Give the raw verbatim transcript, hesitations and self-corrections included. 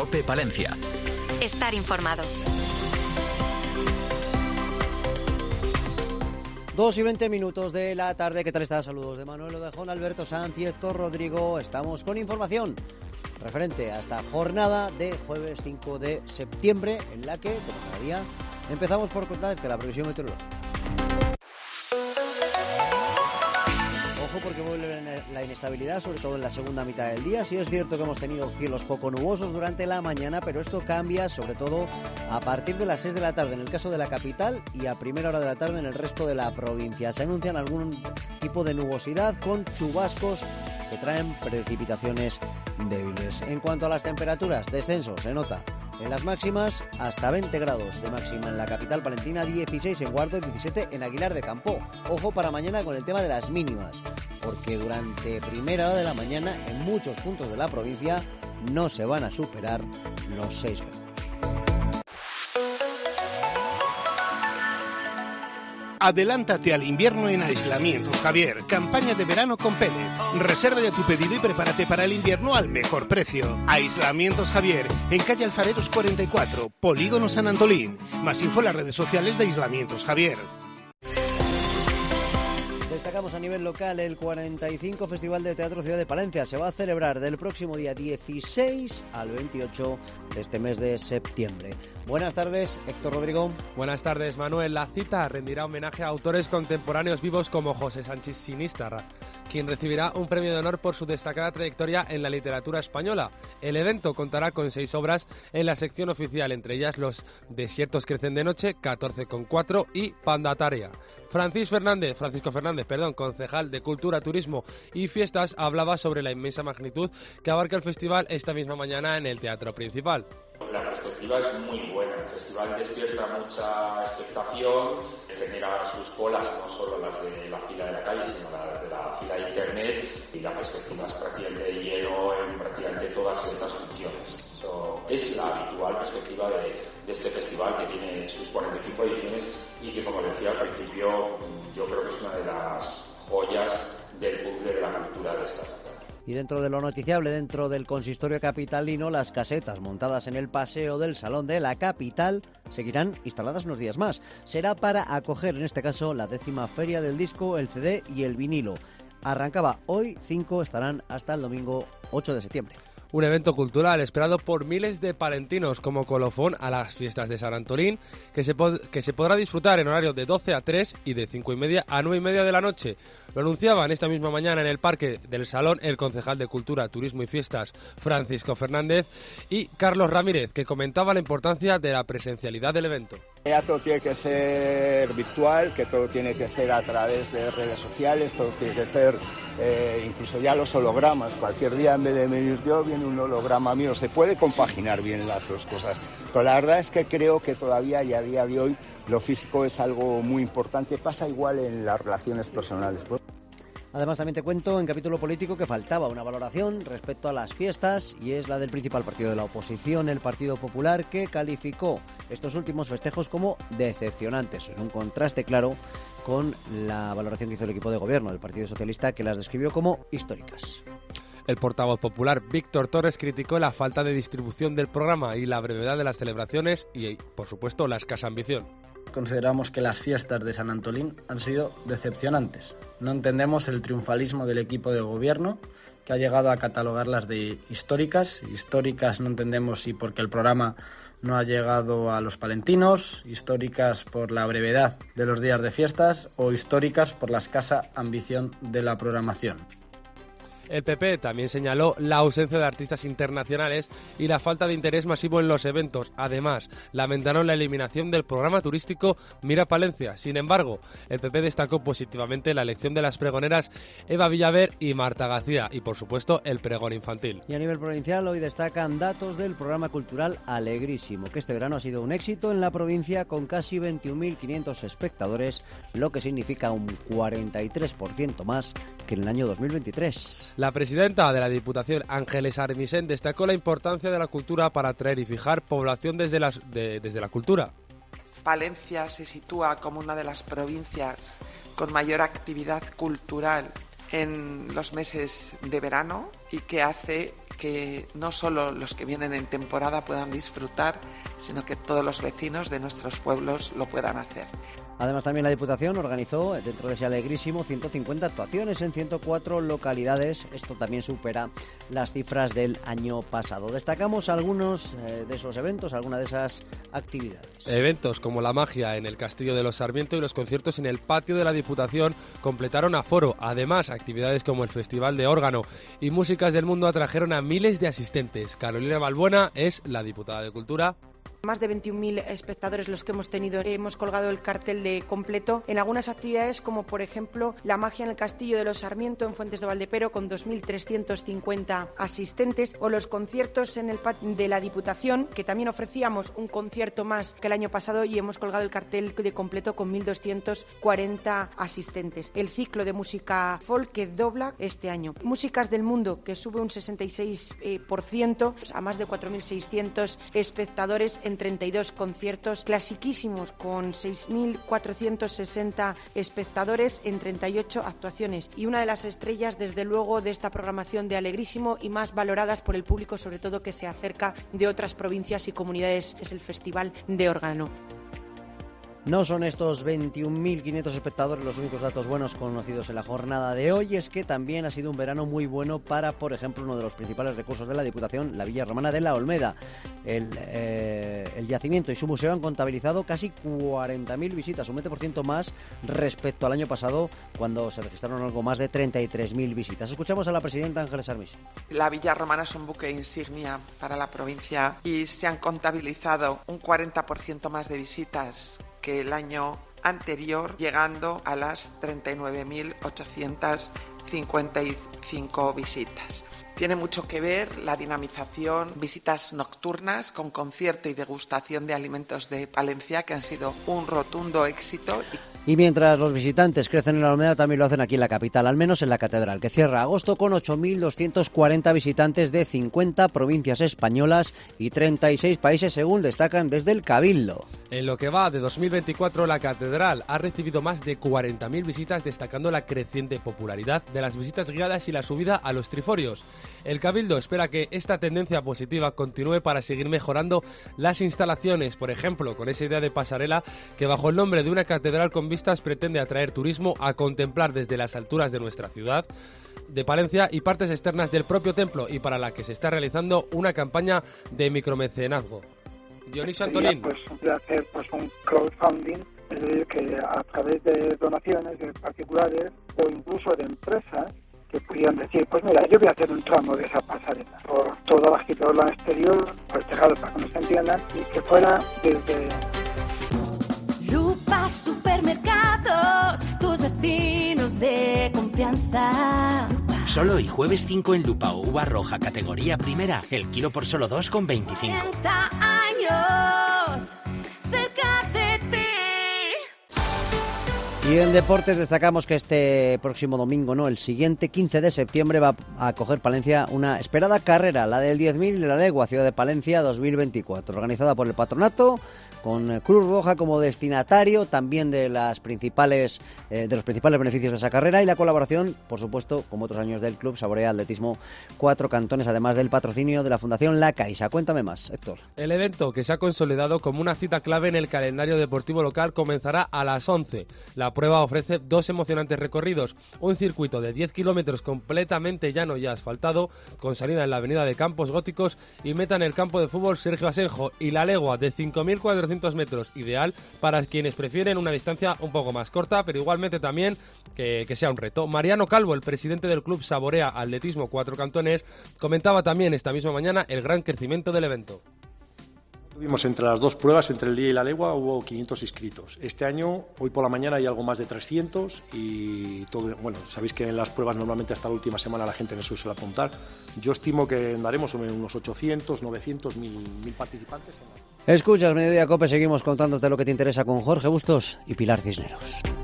COPE Palencia. Estar informado. Dos y veinte minutos de la tarde. ¿Qué tal estás? Saludos de Manuel Odejón, Alberto Sanz y Héctor Rodrigo. Estamos con información referente a esta jornada de jueves cinco de septiembre, en la que, como cada día, empezamos por contarte la previsión meteorológica. Ojo, porque vuelve la inestabilidad, sobre todo en la segunda mitad del día. Sí es cierto que hemos tenido cielos poco nubosos durante la mañana, pero esto cambia sobre todo a partir de las seis de la tarde en el caso de la capital y a primera hora de la tarde en el resto de la provincia. Se anuncian algún tipo de nubosidad con chubascos que traen precipitaciones débiles. En cuanto a las temperaturas, descenso se nota en las máximas, hasta veinte grados de máxima en la capital palentina, dieciséis en Guardo, diecisiete en Aguilar de Campo. Ojo para mañana con el tema de las mínimas, porque durante primera hora de la mañana en muchos puntos de la provincia no se van a superar los seis grados. Adelántate al invierno en Aislamientos Javier. Campaña de verano con Pellet. Reserva ya tu pedido y prepárate para el invierno al mejor precio. Aislamientos Javier, en calle Alfareros cuarenta y cuatro, Polígono San Antolín. Más info en las redes sociales de Aislamientos Javier. Destacamos a nivel local el cuarenta y cinco Festival de Teatro Ciudad de Palencia. Se va a celebrar del próximo día dieciséis al veintiocho de este mes de septiembre. Buenas tardes, Héctor Rodrigo. Buenas tardes, Manuel. La cita rendirá homenaje a autores contemporáneos vivos como José Sánchez Sinistarra, quien recibirá un premio de honor por su destacada trayectoria en la literatura española. El evento contará con seis obras en la sección oficial, entre ellas Los desiertos crecen de noche, catorce con cuatro y Pandataria. Francisco Fernández, Francisco Fernández, perdón, concejal de Cultura, Turismo y Fiestas, hablaba sobre la inmensa magnitud que abarca el festival esta misma mañana en el Teatro Principal. La perspectiva es muy buena, el festival despierta mucha expectación, genera sus colas, no solo las de la fila de la calle, sino las de la fila de internet, y la perspectiva es prácticamente de lleno en prácticamente todas estas funciones. Eso es la habitual perspectiva de, de este festival, que tiene sus cuarenta y cinco ediciones y que, como decía al principio, yo creo que es una de las joyas del puzzle de la cultura de esta ciudad. Y dentro de lo noticiable, dentro del consistorio capitalino, las casetas montadas en el paseo del Salón de la Capital seguirán instaladas unos días más. Será para acoger, en este caso, la décima Feria del Disco, el C D y el vinilo. Arrancaba hoy, cinco estarán hasta el domingo ocho de septiembre. Un evento cultural esperado por miles de palentinos como colofón a las fiestas de San Antolín, que se, pod- que se podrá disfrutar en horario de doce a tres y de cinco y media a nueve y media de la noche. Lo anunciaban esta misma mañana en el Parque del Salón el concejal de Cultura, Turismo y Fiestas, Francisco Fernández, y Carlos Ramírez, que comentaba la importancia de la presencialidad del evento. Ya todo tiene que ser virtual, que todo tiene que ser a través de redes sociales, todo tiene que ser, eh, incluso ya los hologramas. Cualquier día, en vez de venir yo, viene un holograma mío. Se puede compaginar bien las dos cosas. Pero la verdad es que creo que todavía y a día de hoy lo físico es algo muy importante. Pasa igual en las relaciones personales. Además, también te cuento en capítulo político que faltaba una valoración respecto a las fiestas, y es la del principal partido de la oposición, el Partido Popular, que calificó estos últimos festejos como decepcionantes, en un contraste claro con la valoración que hizo el equipo de gobierno del Partido Socialista, que las describió como históricas. El portavoz popular Víctor Torres criticó la falta de distribución del programa y la brevedad de las celebraciones y, por supuesto, la escasa ambición. Consideramos que las fiestas de San Antolín han sido decepcionantes. No entendemos el triunfalismo del equipo de gobierno, que ha llegado a catalogarlas de históricas. Históricas no entendemos si porque el programa no ha llegado a los palentinos, históricas por la brevedad de los días de fiestas o históricas por la escasa ambición de la programación. El P P también señaló la ausencia de artistas internacionales y la falta de interés masivo en los eventos. Además, lamentaron la eliminación del programa turístico Mira Palencia. Sin embargo, el P P destacó positivamente la elección de las pregoneras Eva Villaver y Marta García y, por supuesto, el pregón infantil. Y a nivel provincial, hoy destacan datos del programa cultural Alegrísimo, que este verano ha sido un éxito en la provincia con casi veintiún mil quinientos espectadores, lo que significa un cuarenta y tres por ciento más que en el año dos mil veintitrés. La presidenta de la Diputación, Ángeles Armisen, destacó la importancia de la cultura para atraer y fijar población desde, las, de, desde la cultura. Palencia se sitúa como una de las provincias con mayor actividad cultural en los meses de verano y que hace que no solo los que vienen en temporada puedan disfrutar, sino que todos los vecinos de nuestros pueblos lo puedan hacer. Además, también la Diputación organizó, dentro de ese alegrísimo, ciento cincuenta actuaciones en ciento cuatro localidades. Esto también supera las cifras del año pasado. Destacamos algunos eh, de esos eventos, algunas de esas actividades. Eventos como la magia en el Castillo de los Sarmiento y los conciertos en el patio de la Diputación completaron aforo. Además, actividades como el Festival de Órgano y Músicas del Mundo atrajeron a miles de asistentes. Carolina Balbuena es la diputada de Cultura. Más de veintiún mil espectadores los que hemos tenido. Hemos colgado el cartel de completo en algunas actividades como por ejemplo la magia en el Castillo de los Sarmiento en Fuentes de Valdepero con dos mil trescientos cincuenta asistentes, o los conciertos en el patio de la Diputación, que también ofrecíamos un concierto más que el año pasado y hemos colgado el cartel de completo con mil doscientos cuarenta asistentes. El ciclo de música folk que dobla este año. Músicas del Mundo, que sube un sesenta y seis por ciento a más de cuatro mil seiscientos espectadores en treinta y dos conciertos clasiquísimos con seis mil cuatrocientos sesenta espectadores en treinta y ocho actuaciones, y una de las estrellas desde luego de esta programación de Alegrísimo y más valoradas por el público, sobre todo que se acerca de otras provincias y comunidades, es el Festival de Órgano. No son estos veintiún mil quinientos espectadores los únicos datos buenos conocidos en la jornada de hoy, es que también ha sido un verano muy bueno para, por ejemplo, uno de los principales recursos de la Diputación, la Villa Romana de la Olmeda. El, eh, el yacimiento y su museo han contabilizado casi cuarenta mil visitas, un veinte por ciento más respecto al año pasado, cuando se registraron algo más de treinta y tres mil visitas. Escuchamos a la presidenta Ángeles Armisi. La Villa Romana es un buque insignia para la provincia y se han contabilizado un cuarenta por ciento más de visitas que el año anterior, llegando a las treinta y nueve mil ochocientas cincuenta y cinco visitas. Tiene mucho que ver la dinamización, visitas nocturnas con concierto y degustación de alimentos de Palencia, que han sido un rotundo éxito. Y mientras los visitantes crecen en la Olmeda, también lo hacen aquí en la capital, al menos en la Catedral, que cierra agosto con ocho mil doscientos cuarenta visitantes de cincuenta provincias españolas y treinta y seis países, según destacan desde el Cabildo. En lo que va de dos mil veinticuatro, la Catedral ha recibido más de cuarenta mil visitas, destacando la creciente popularidad de las visitas guiadas y la subida a los triforios. El Cabildo espera que esta tendencia positiva continúe para seguir mejorando las instalaciones, por ejemplo, con esa idea de pasarela que bajo el nombre de una catedral con vistas pretende atraer turismo a contemplar desde las alturas de nuestra ciudad de Palencia y partes externas del propio templo, y para la que se está realizando una campaña de micromecenazgo. Dionisio Antolín. Pues hacer pues un crowdfunding, es decir, que a través de donaciones de particulares o incluso de empresas que pudieran decir, pues mira, yo voy a hacer un tramo de esa pasarela por toda la girola exterior, por el tejado, para que nos entiendan, y que fuera desde... Lupa Supermercados, tus vecinos de confianza. Solo hoy jueves cinco en Lupa o uva roja categoría primera, el kilo por solo dos con veinticinco. treinta años cerca de ti. Y en deportes destacamos que este próximo domingo, no, el siguiente quince de septiembre, va a acoger Palencia una esperada carrera, la del diez mil de la Legua, Ciudad de Palencia dos mil veinticuatro, organizada por el Patronato, con Cruz Roja como destinatario también de las principales eh, de los principales beneficios de esa carrera, y la colaboración, por supuesto, como otros años, del Club Saborea Atletismo Cuatro Cantones, además del patrocinio de la Fundación La Caixa. Cuéntame más, Héctor. El evento, que se ha consolidado como una cita clave en el calendario deportivo local, comenzará a las once. La prueba ofrece dos emocionantes recorridos: un circuito de diez kilómetros completamente llano y asfaltado, con salida en la avenida de Campos Góticos y meta en el campo de fútbol Sergio Asenjo, y la legua de cinco mil cuatrocientos metros, ideal para quienes prefieren una distancia un poco más corta, pero igualmente también que, que sea un reto. Mariano Calvo, el presidente del Club Saborea Atletismo Cuatro Cantones, comentaba también esta misma mañana el gran crecimiento del evento. Tuvimos entre las dos pruebas, entre el día y la legua, hubo quinientos inscritos. Este año, hoy por la mañana, hay algo más de trescientos y todo. Bueno, sabéis que en las pruebas normalmente hasta la última semana la gente no se suele apuntar. Yo estimo que andaremos sobre unos ochocientos, novecientos, mil participantes. Escuchas Mediodía Cope, seguimos contándote lo que te interesa con Jorge Bustos y Pilar Cisneros.